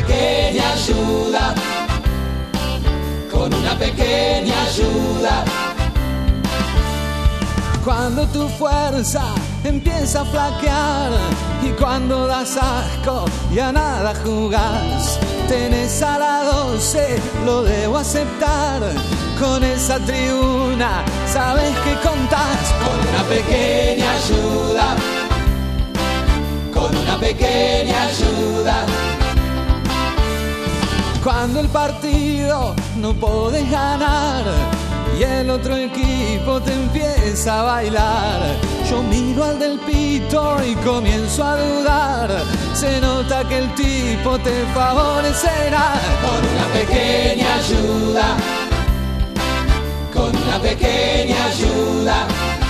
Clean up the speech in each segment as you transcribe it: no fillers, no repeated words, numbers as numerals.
pequeña ayuda, con una pequeña ayuda. Cuando tu fuerza empieza a flaquear y cuando das asco y a nada jugás, tenés a la 12, lo debo aceptar. Con esa tribuna sabes que contás con una pequeña ayuda, con una pequeña ayuda. Cuando el partido no podés ganar y el otro equipo te empieza a bailar, yo miro al del pito y comienzo a dudar. Se nota que el tipo te favorecerá. Con una pequeña ayuda, con una pequeña ayuda.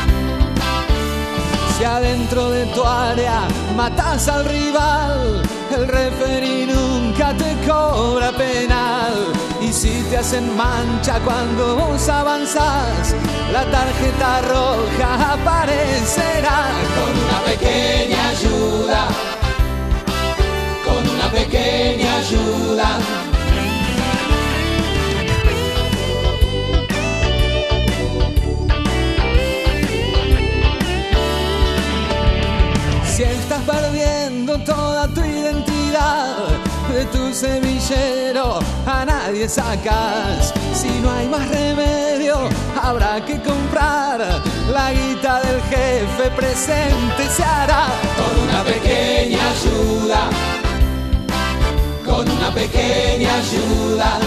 Si adentro de tu área matas al rival, el referí nunca te cobra penal. Y si te hacen mancha cuando vos avanzás, la tarjeta roja aparecerá. Con una pequeña ayuda, con una pequeña ayuda. Si estás perdiendo toda tu identidad, de tu semillero a nadie sacas. Si no hay más remedio, habrá que comprar. La guita del jefe presente se hará. Con una pequeña ayuda, con una pequeña ayuda.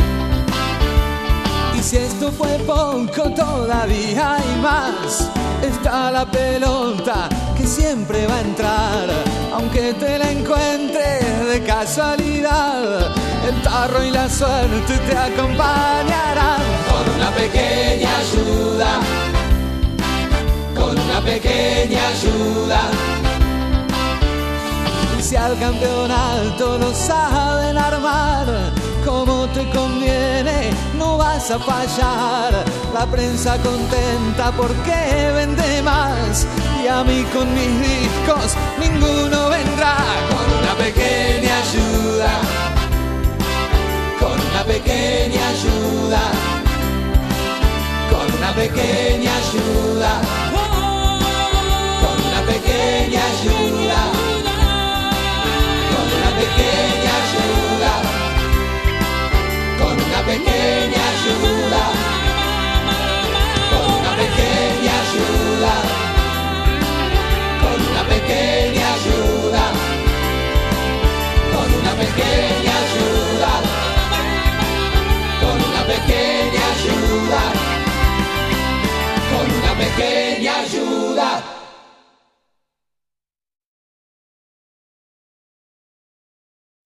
Y si esto fue poco, todavía hay más. Está la pelota que siempre va a entrar, aunque te la encuentres de casualidad. El tarro y la suerte te acompañarán. Con una pequeña ayuda, con una pequeña ayuda. Y si al campeonato lo saben armar como te conviene, no vas a fallar. La prensa contenta porque vende más, y a mí con mis discos ninguno vendrá. Con una pequeña ayuda, con una pequeña ayuda, con una pequeña ayuda, con una pequeña ayuda, con una pequeña ayuda, con una pequeña ayuda, con una pequeña ayuda, con una pequeña ayuda, con una pequeña ayuda, con una pequeña ayuda, con una pequeña ayuda.